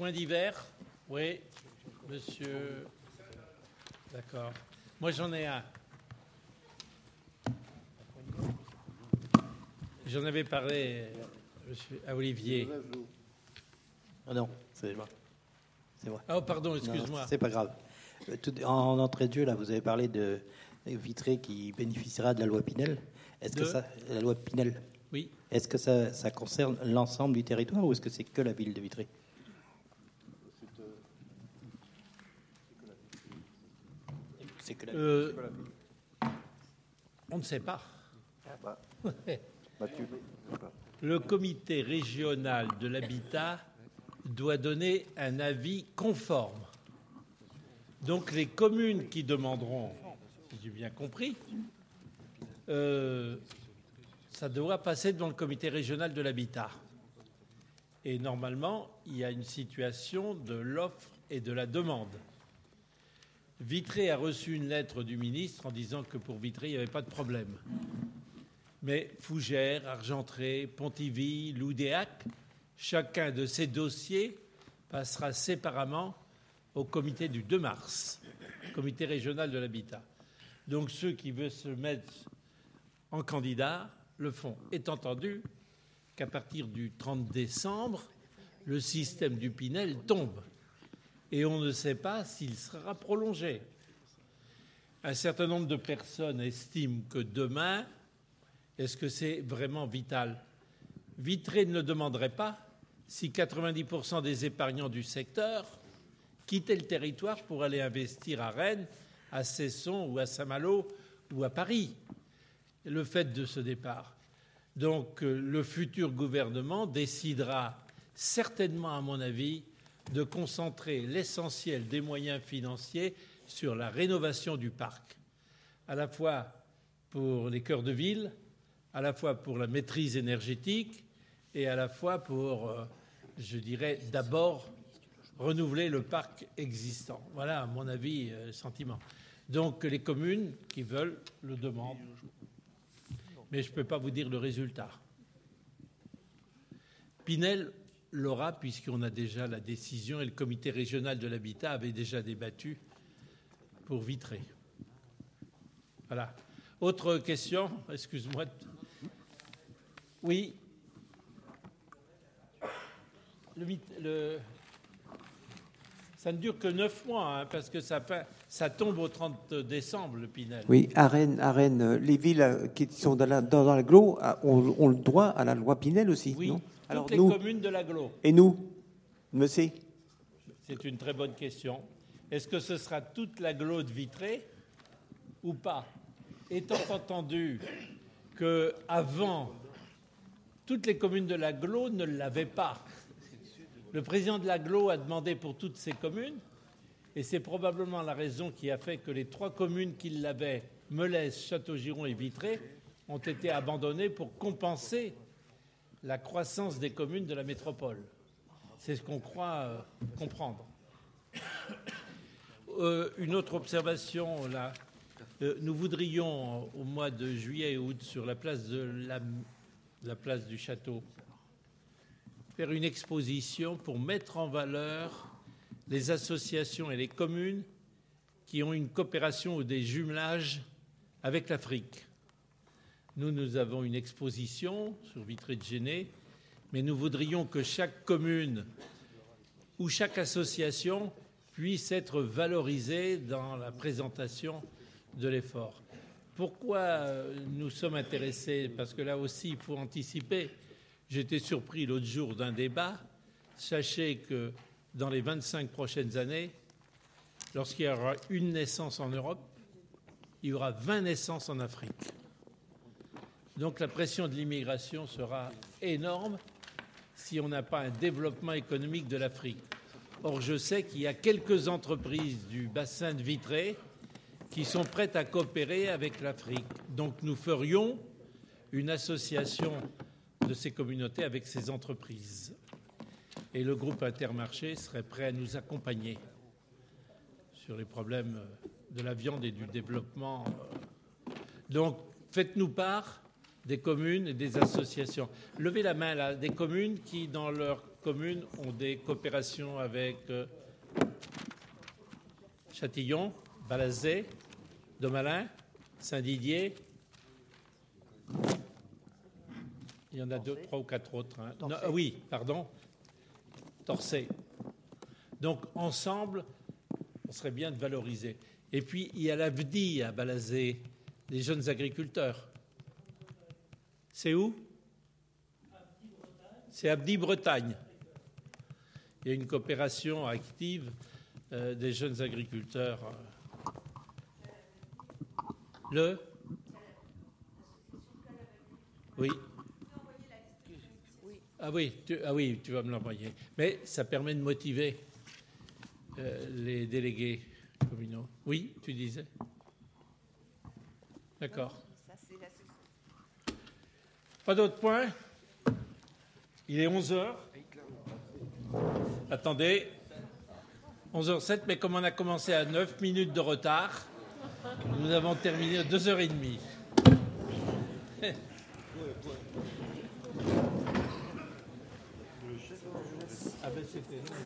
Point divers. Oui, monsieur. D'accord. Moi, j'en ai un. J'en avais parlé à Olivier. Ah non, c'est moi. Oh, pardon, excuse-moi. Non, c'est pas grave. En entrée de jeu, là, vous avez parlé de Vitré qui bénéficiera de la loi Pinel. La loi Pinel. Oui. Est-ce que ça concerne l'ensemble du territoire ou est-ce que c'est que la ville de Vitré? C'est que la ville. On ne sait pas. Bah, Le comité régional de l'habitat doit donner un avis conforme. Donc les communes qui demanderont, si j'ai bien compris, ça doit passer devant le comité régional de l'habitat. Et normalement, il y a une situation de l'offre et de la demande. Vitré a reçu une lettre du ministre en disant que pour Vitré, il n'y avait pas de problème. Mais Fougères, Argentré, Pontivy, Loudéac, chacun de ces dossiers passera séparément au comité du 2 mars, comité régional de l'habitat. Donc ceux qui veulent se mettre en candidat le font, étant entendu qu'à partir du 30 décembre, le système du Pinel tombe et on ne sait pas s'il sera prolongé. Un certain nombre de personnes estiment que demain, est-ce que c'est vraiment vital? Vitré ne le demanderait pas si 90% des épargnants du secteur quittaient le territoire pour aller investir à Rennes, à Cesson ou à Saint-Malo ou à Paris, le fait de ce départ. Donc le futur gouvernement décidera certainement, à mon avis, de concentrer l'essentiel des moyens financiers sur la rénovation du parc, à la fois pour les cœurs de ville, à la fois pour la maîtrise énergétique et à la fois pour, je dirais, d'abord renouveler le parc existant. Voilà, à mon avis, sentiment. Donc les communes qui veulent le demandent. Mais je ne peux pas vous dire le résultat. Pinel l'aura puisqu'on a déjà la décision et le comité régional de l'habitat avait déjà débattu pour Vitré. Voilà. Autre question? Excuse-moi. Oui. Ça ne dure que 9 mois, hein, parce que ça tombe au 30 décembre, le Pinel. Oui, à Rennes, les villes qui sont dans l'agglo ont le droit à la loi Pinel aussi, oui, non? Alors, toutes les communes de l'agglo. Et nous, monsieur? C'est une très bonne question. Est-ce que ce sera toute l'agglo de Vitré ou pas? Étant entendu qu'avant, toutes les communes de l'agglo ne l'avaient pas. Le président de l'agglo a demandé pour toutes ces communes, et c'est probablement la raison qui a fait que les 3 communes qui l'avaient, Melez, Châteaugiron et Vitré, ont été abandonnées pour compenser la croissance des communes de la métropole. C'est ce qu'on croit comprendre. Une autre observation, là. Nous voudrions, au mois de juillet et août, sur la place la place du château, faire une exposition pour mettre en valeur les associations et les communes qui ont une coopération ou des jumelages avec l'Afrique. Nous avons une exposition sur Vitré-de-Géné, mais nous voudrions que chaque commune ou chaque association puisse être valorisée dans la présentation de l'effort. Pourquoi nous sommes intéressés? Parce que là aussi, il faut anticiper. J'étais surpris l'autre jour d'un débat. Sachez que dans les 25 prochaines années, lorsqu'il y aura une naissance en Europe, il y aura 20 naissances en Afrique. Donc la pression de l'immigration sera énorme si on n'a pas un développement économique de l'Afrique. Or, je sais qu'il y a quelques entreprises du bassin de Vitré qui sont prêtes à coopérer avec l'Afrique. Donc nous ferions une association de ces communautés avec ces entreprises. Et le groupe Intermarché serait prêt à nous accompagner sur les problèmes de la viande et du développement. Donc faites-nous part des communes et des associations. Levez la main là, des communes qui, dans leur communes ont des coopérations avec Châtillon, Balazet, Domalin, Saint-Didier. Il y en a deux, 3 ou 4 autres. Hein. Non, oui, pardon. Torcé. Donc, ensemble, on serait bien de valoriser. Et puis, il y a l'AVDI à Balazet, les jeunes agriculteurs. C'est où? C'est Abdi Bretagne. Il y a une coopération active des jeunes agriculteurs. Oui. Ah oui, tu vas me l'envoyer. Mais ça permet de motiver les délégués communaux. Oui, tu disais. D'accord. Pas d'autres points? Il est 11h. Attendez. 11h07, mais comme on a commencé à 9 minutes de retard, nous avons terminé à 2h30. Ah ben c'était...